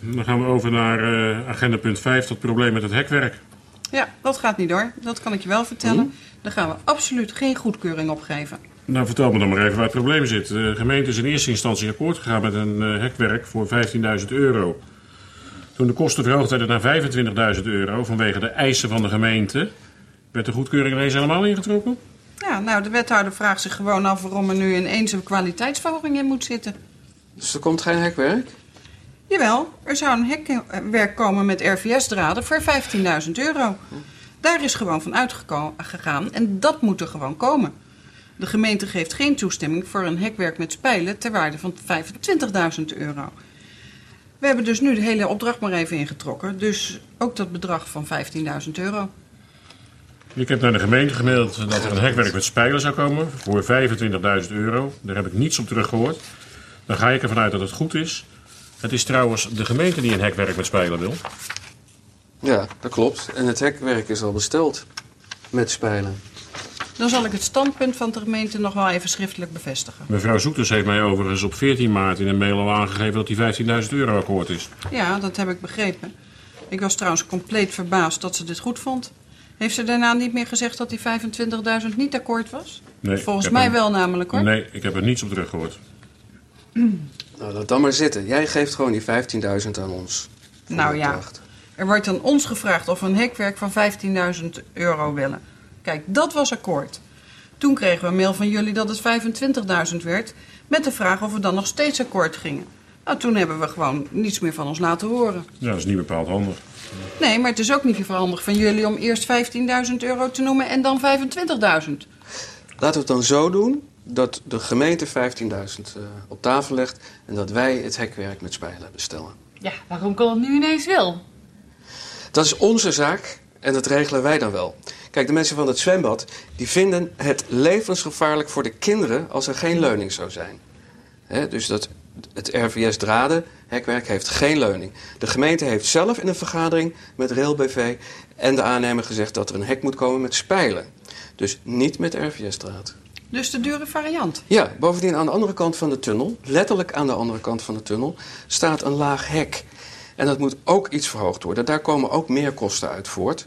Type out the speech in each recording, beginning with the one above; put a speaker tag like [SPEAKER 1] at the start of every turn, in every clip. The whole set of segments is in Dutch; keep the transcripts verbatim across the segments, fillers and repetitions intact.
[SPEAKER 1] Dan gaan we over naar uh, agenda punt vijf, dat probleem met het hekwerk.
[SPEAKER 2] Ja, dat gaat niet door. Dat kan ik je wel vertellen. Hmm? Daar gaan we absoluut geen goedkeuring op geven.
[SPEAKER 1] Nou, vertel me dan maar even waar het probleem zit. De gemeente is in eerste instantie akkoord gegaan met een uh, hekwerk voor vijftienduizend euro. Toen de kosten verhoogd werden naar vijfentwintigduizend euro vanwege de eisen van de gemeente, werd de goedkeuring ineens helemaal ingetrokken?
[SPEAKER 2] Ja, nou, de wethouder vraagt zich gewoon af waarom er nu ineens een kwaliteitsverhoging in moet zitten.
[SPEAKER 3] Dus er komt geen hekwerk?
[SPEAKER 2] Jawel, er zou een hekwerk komen met R V S-draden voor vijftienduizend euro. Daar is gewoon van uitgegaan en dat moet er gewoon komen. De gemeente geeft geen toestemming voor een hekwerk met spijlen ter waarde van vijfentwintigduizend euro. We hebben dus nu de hele opdracht maar even ingetrokken, dus ook dat bedrag van vijftienduizend euro.
[SPEAKER 1] Ik heb naar de gemeente gemaild dat er een hekwerk met spijlen zou komen voor vijfentwintigduizend euro. Daar heb ik niets op teruggehoord. Dan ga ik ervan uit dat het goed is. Het is trouwens de gemeente die een hekwerk met spijlen wil.
[SPEAKER 3] Ja, dat klopt. En het hekwerk is al besteld met spijlen.
[SPEAKER 2] Dan zal ik het standpunt van de gemeente nog wel even schriftelijk bevestigen.
[SPEAKER 1] Mevrouw Zoeters heeft mij overigens op veertien maart in een mail al aangegeven dat die vijftienduizend euro akkoord is.
[SPEAKER 2] Ja, dat heb ik begrepen. Ik was trouwens compleet verbaasd dat ze dit goed vond. Heeft ze daarna niet meer gezegd dat die vijfentwintigduizend niet akkoord was?
[SPEAKER 1] Nee.
[SPEAKER 2] Volgens mij
[SPEAKER 1] er...
[SPEAKER 2] wel namelijk, hoor.
[SPEAKER 1] Nee, ik heb er niets op teruggehoord.
[SPEAKER 3] Nou, laat dan maar zitten. Jij geeft gewoon die vijftienduizend aan ons.
[SPEAKER 2] Nou ja, er wordt aan ons gevraagd of we een hekwerk van vijftienduizend euro willen. Kijk, dat was akkoord. Toen kregen we een mail van jullie dat het vijfentwintigduizend werd, met de vraag of we dan nog steeds akkoord gingen. Nou, toen hebben we gewoon niets meer van ons laten horen.
[SPEAKER 1] Ja, dat is niet bepaald handig.
[SPEAKER 2] Nee, maar het is ook niet handig van jullie om eerst vijftienduizend euro te noemen en dan vijfentwintigduizend.
[SPEAKER 3] Laten we het dan zo doen dat de gemeente vijftienduizend uh, op tafel legt en dat wij het hekwerk met spijlen bestellen.
[SPEAKER 4] Ja, waarom kan het nu ineens wel?
[SPEAKER 3] Dat is onze zaak en dat regelen wij dan wel. Kijk, de mensen van het zwembad die vinden het levensgevaarlijk voor de kinderen als er geen leuning zou zijn. He, dus dat, het R V S-draden hekwerk heeft geen leuning. De gemeente heeft zelf in een vergadering met Rail B V en de aannemer gezegd dat er een hek moet komen met spijlen. Dus niet met R V S-draad.
[SPEAKER 2] Dus de dure variant?
[SPEAKER 3] Ja, bovendien aan de andere kant van de tunnel, letterlijk aan de andere kant van de tunnel, staat een laag hek. En dat moet ook iets verhoogd worden. Daar komen ook meer kosten uit voort.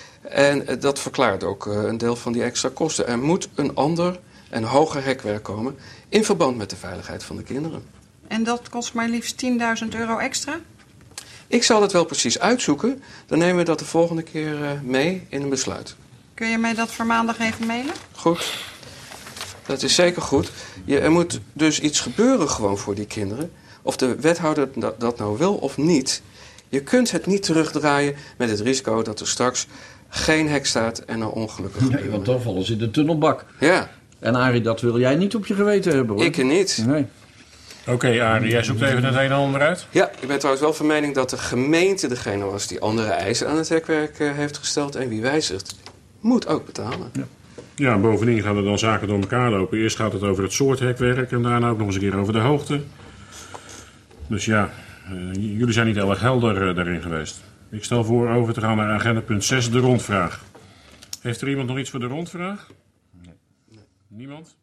[SPEAKER 3] En dat verklaart ook een deel van die extra kosten. Er moet een ander en hoger hekwerk komen in verband met de veiligheid van de kinderen.
[SPEAKER 2] En dat kost maar liefst tienduizend euro extra?
[SPEAKER 3] Ik zal het wel precies uitzoeken. Dan nemen we dat de volgende keer mee in een besluit.
[SPEAKER 2] Kun je mij dat voor maandag even mailen?
[SPEAKER 3] Goed. Dat is zeker goed. Je, er moet dus iets gebeuren gewoon voor die kinderen. Of de wethouder dat, dat nou wil of niet. Je kunt het niet terugdraaien met het risico dat er straks geen hek staat en er ongelukken gebeuren.
[SPEAKER 5] Nee, want dan vallen ze in de tunnelbak.
[SPEAKER 3] Ja.
[SPEAKER 5] En Arie, dat wil jij niet op je geweten hebben, hoor.
[SPEAKER 3] Ik niet.
[SPEAKER 5] Nee.
[SPEAKER 1] Oké, okay, Arie, jij zoekt even het een en ander uit.
[SPEAKER 3] Ja, ik ben trouwens wel van mening dat de gemeente degene was die andere eisen aan het hekwerk uh, heeft gesteld. En wie wijzigt, moet ook betalen.
[SPEAKER 1] Ja. Ja, bovendien gaan er dan zaken door elkaar lopen. Eerst gaat het over het soort hekwerk en daarna ook nog eens een keer over de hoogte. Dus ja, uh, jullie zijn niet heel erg helder uh, daarin geweest. Ik stel voor over te gaan naar agenda punt zes, de rondvraag. Heeft er iemand nog iets voor de rondvraag? Nee. Nee. Niemand?